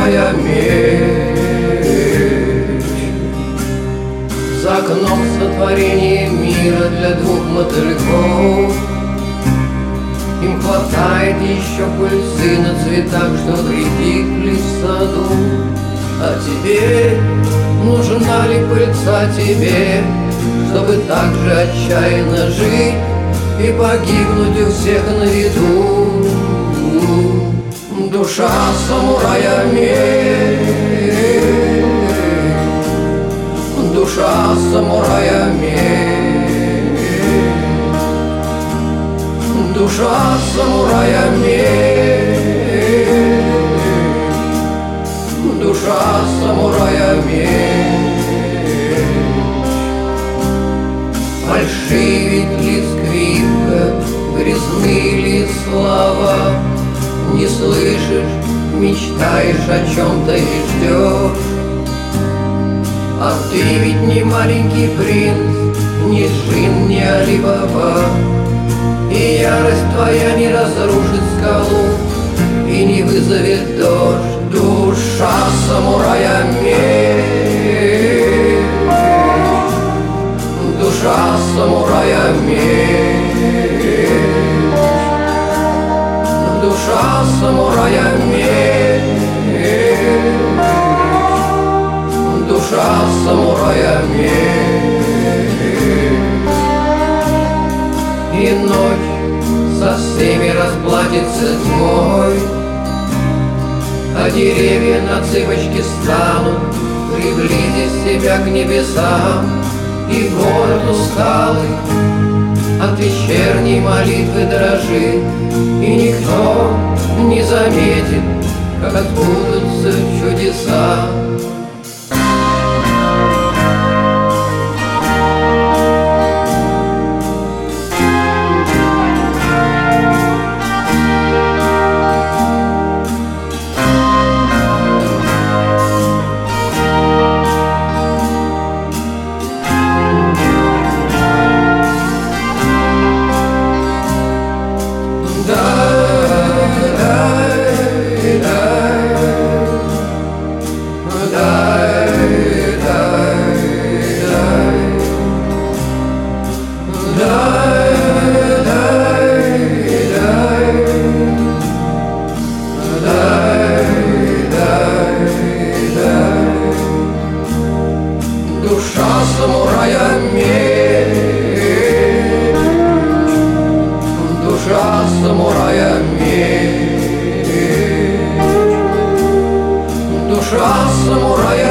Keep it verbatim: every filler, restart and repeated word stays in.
самурая меч. За окном сотворение мира для двух мотыльков. Им хватает еще пыльцы на цветах, что прикипли в саду. А тебе, нужна ли пыльца тебе, чтобы так же отчаянно жить и погибнуть у всех на виду? Душа самурая меч, душа самурая меч, душа самурая меч, душа самурая меч. Фальшивит ли скрипка, грязны ли слова? Не слышишь, мечтаешь о чем-то и ждешь. А ты ведь не маленький принц, не джин, не Али-Баба. И ярость твоя не разрушит скалу и не вызовет дождь. Душа самурая меч, душа самурая меч, душа самурая меч, душа самурая меч. И ночь со всеми расплатится тьмой, а деревья на цыпочки станут, приблизив себя к небесам. И город усталый от вечерней молитвы дрожит, и никто не заметит, как отбудутся чудеса. Душа самурая меч, душа самурая меч, душа самурая